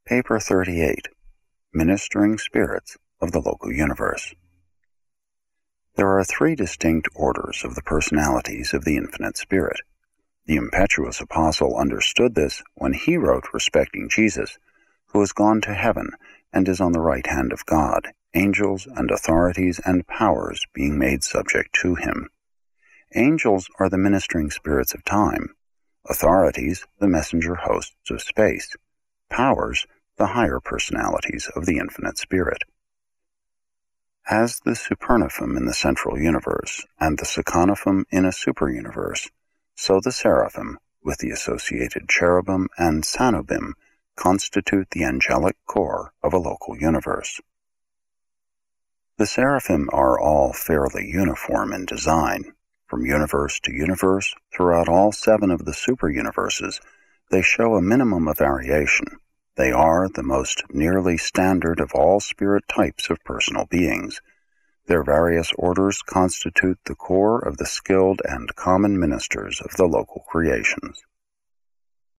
Paper 38, Ministering Spirits of the Local Universe. There are three distinct orders of the personalities of the Infinite Spirit. The impetuous apostle understood this when he wrote respecting Jesus, who has gone to heaven and is on the right hand of God, angels and authorities and powers being made subject to him. Angels are the ministering spirits of time, authorities the messenger hosts of space, powers the higher personalities of the Infinite Spirit. As the supernophim in the central universe and the seconophim in a superuniverse, so the seraphim, with the associated cherubim and sanobim, constitute the angelic core of a local universe. The seraphim are all fairly uniform in design. From universe to universe, throughout all 7 of the superuniverses, they show a minimum of variation. They are the most nearly standard of all spirit types of personal beings. Their various orders constitute the core of the skilled and common ministers of the local creations.